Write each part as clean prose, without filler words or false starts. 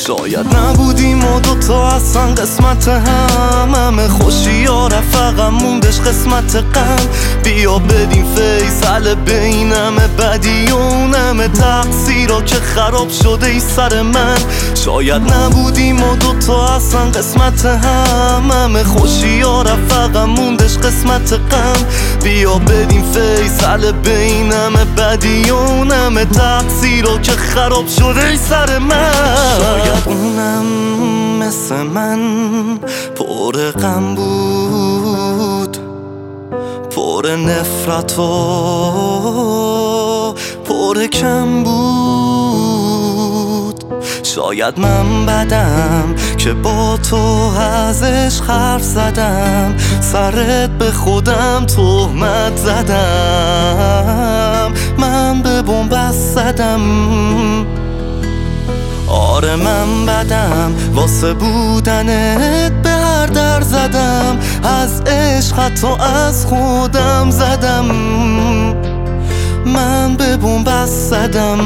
شاید نبودیم و دوتا اصلا قسمت هم، همه خوشی ها رفقم موندش قسمت غم. بیا بدیم فیصله بین همه بدی و همه تقصیرها که خراب شده ای سر من. شاید نبودیم و دوتا اصلا قسمت هم، همه خوشی ها رفقم موندش قسمت غم. بیا بدیم فیصله بین همه بدی و همه تقصیرها که خراب شده ای سر من. شاید اونم مثل من پر غم بود، پر نفرت و پر کم بود. شاید من بدم که با تو ازش حرف زدم، سرت به خودم تهمت زدم، من به بن‌بست زدم. آره من بدم واسه بودنت به هر در زدم، از عشق حتی از خودم زدم، من به بن‌بست زدم.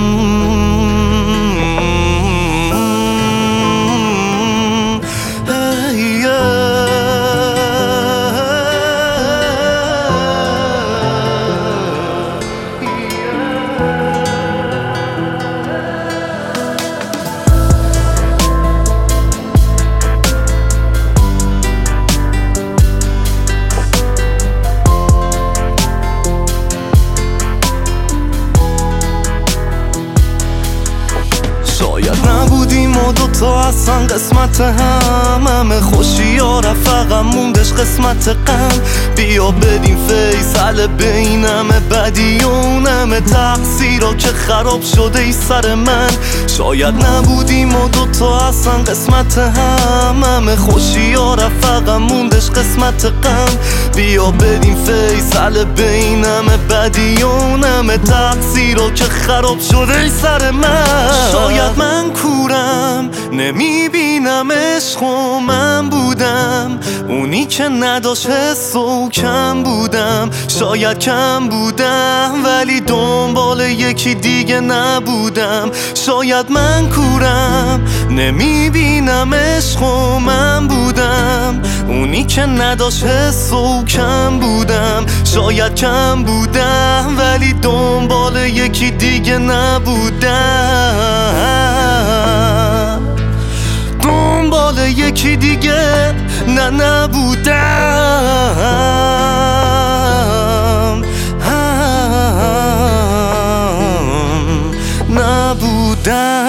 شاید نبودیم و دوتا اصلا قسمت هم، همه خوشی ها رفقم موندش قسمت غم. بیا بدیم فیصله بین همه بدی و همه تقصیرها که خراب شده ای سر من. شاید نبودیم و دوتا اصلا قسمت هم، همه خوشی ها رفقم موندش قسمت غم. بیا بدیم فیصله بین همه بدی و همه تقصیرها که خراب شده ای سر من. شاید من کورم نمیبینم عشق و من بودم اونی که نداشت حس و کم بودم. شاید کم بودم ولی دنبال یکی دیگه نبودم. شاید من کورم نمیبینم عشق و من بودم اونی که نداشت حس و کم بودم. شاید کم بودم ولی دنبال یکی دیگه نبودم، دنبال یکی دیگه نبودم.